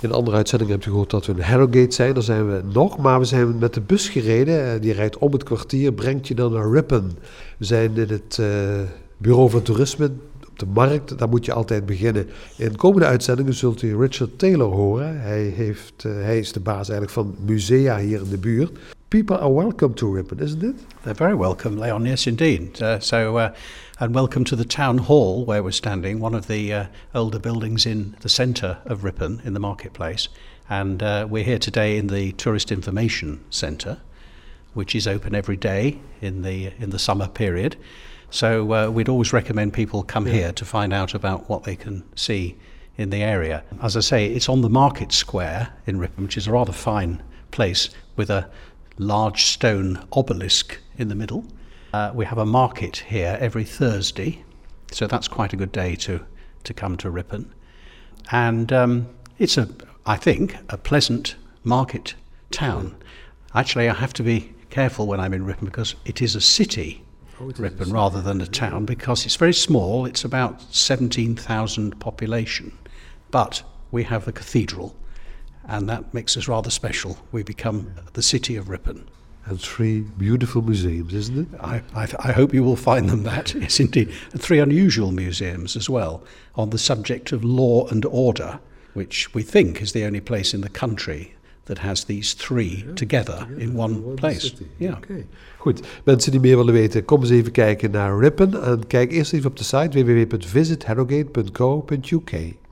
In een andere uitzending hebt u gehoord dat we in Harrogate zijn. Daar zijn we nog, maar we zijn met de bus gereden. Die rijdt om het kwartier, brengt je dan naar Ripon. We zijn in het bureau van toerisme op de markt. Daar moet je altijd beginnen. In komende uitzendingen zult u Richard Taylor horen. Hij is de baas eigenlijk van musea hier in de buurt. People are welcome to Ripon, isn't it? They're very welcome, Leon. Yes, indeed. And welcome to the town hall where we're standing, one of the older buildings in the centre of Ripon, in the marketplace. And we're here today in the Tourist Information Centre, which is open every day in the summer period. So we'd always recommend people come here to find out about what they can see in the area. As I say, it's on the Market Square in Ripon, which is a rather fine place with a large stone obelisk in the middle. We have a market here every Thursday, so that's quite a good day to come to Ripon. And it's, I think, a pleasant market town. Actually, I have to be careful when I'm in Ripon because it is a city, Ripon, rather than a town, because it's very small. It's about 17,000 population, but we have the cathedral, and that makes us rather special. We become the city of Ripon. And 3 beautiful museums, isn't it? I hope you will find them that, yes indeed. And 3 unusual museums as well, on the subject of law and order, which we think is the only place in the country that has these 3 together in one place. Yeah. Okay. Goed, mensen die meer willen weten, kom eens even kijken naar Ripon. En kijk eerst even op de site www.visitharrogate.co.uk.